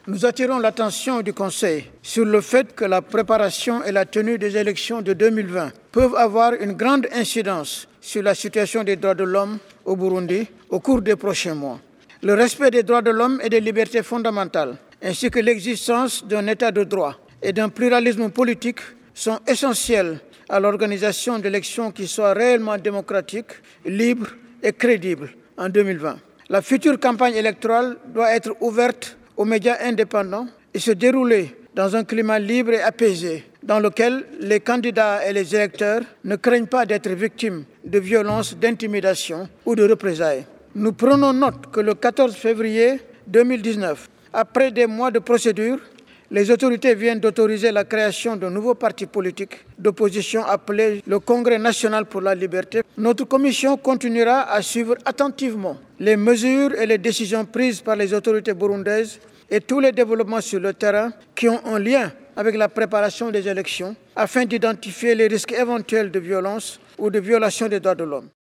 Nous attirons l'attention du Conseil sur le fait que la préparation et la tenue des élections de 2020 peuvent avoir une grande incidence sur la situation des droits de l'homme au Burundi au cours des prochains mois. Le respect des droits de l'homme et des libertés fondamentales, ainsi que l'existence d'un État de droit et d'un pluralisme politique sont essentiels à l'organisation d'élections qui soient réellement démocratiques, libres et crédibles en 2020. La future campagne électorale doit être ouverte aux médias indépendants et se dérouler dans un climat libre et apaisé, dans lequel les candidats et les électeurs ne craignent pas d'être victimes de violences, d'intimidation ou de représailles. Nous prenons note que le 14 février 2019, après des mois de procédure, les autorités viennent d'autoriser la création d'un nouveau parti politique d'opposition appelé le Congrès national pour la liberté. Notre commission continuera à suivre attentivement les mesures et les décisions prises par les autorités burundaises et tous les développements sur le terrain qui ont un lien avec la préparation des élections afin d'identifier les risques éventuels de violence ou de violation des droits de l'homme.